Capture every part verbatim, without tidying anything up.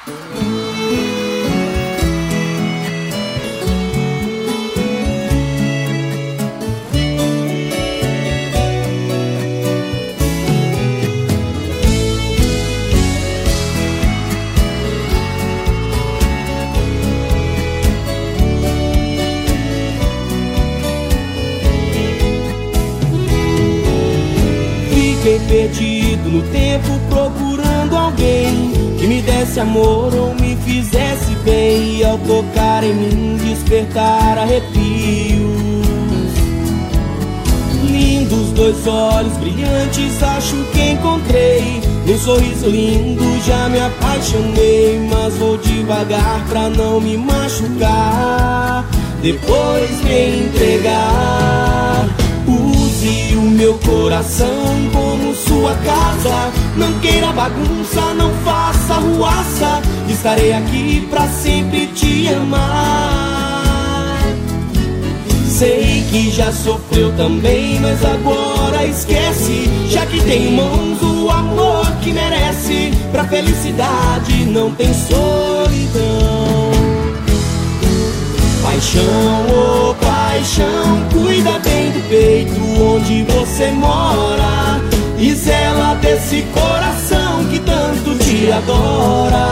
Fiquei perdido no tempo procurando alguém que me desse amor ou me fizesse bem, e ao tocar em mim despertar arrepios. Lindos dois olhos brilhantes, acho que encontrei. Num sorriso lindo já me apaixonei, mas vou devagar pra não me machucar, depois me entregar. Use o meu coração como sua casa, não queira bagunça, não faça ruaça, estarei aqui pra sempre te amar. Sei que já sofreu também, mas agora esquece, já que tem em mãos o amor que merece. Pra felicidade não tem solidão. Paixão, oh paixão, cuida bem do peito onde você mora, e zela desse coração que tanto te adora.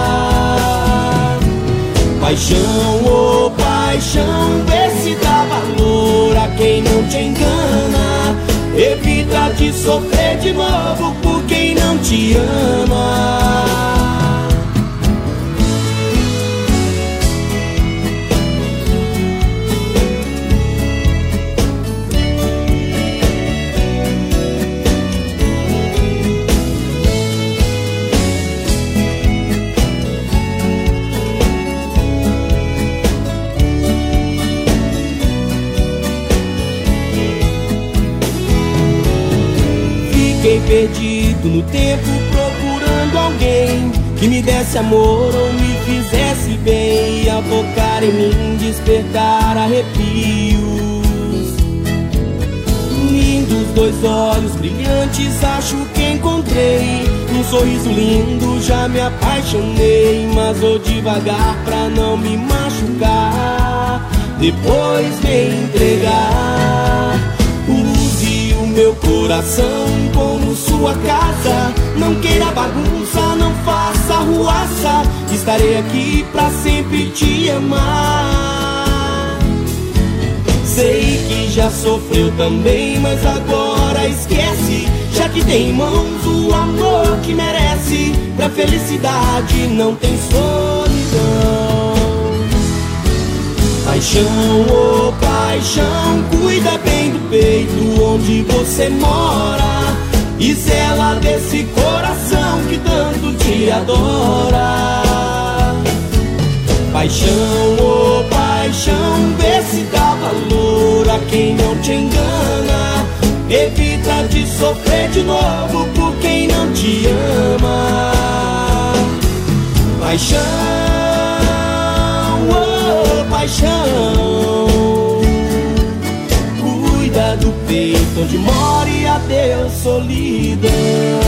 Paixão, oh paixão, vê se dá valor a quem não te engana, evita de sofrer de novo por quem não te ama. Fiquei perdido no tempo procurando alguém que me desse amor ou me fizesse bem, e ao tocar em mim despertar arrepios. Lindos dois olhos brilhantes, acho que encontrei. Num sorriso lindo já me apaixonei, mas vou devagar pra não me machucar, depois me entregar. Use o meu coração como sua casa, não queira bagunça, não faça ruaça, estarei aqui pra sempre te amar. Sei que já sofreu também, mas agora esquece, já que tem em mãos o amor que merece. Pra felicidade não tem solidão. Paixão, oh paixão, cuida bem do peito onde você mora, e zela desse coração que tanto te adora. Paixão, oh paixão, vê se dá valor a quem não te engana, evita de sofrer de novo por quem não te ama. Paixão, oh paixão, cuida do peito onde mora e adeus solidão.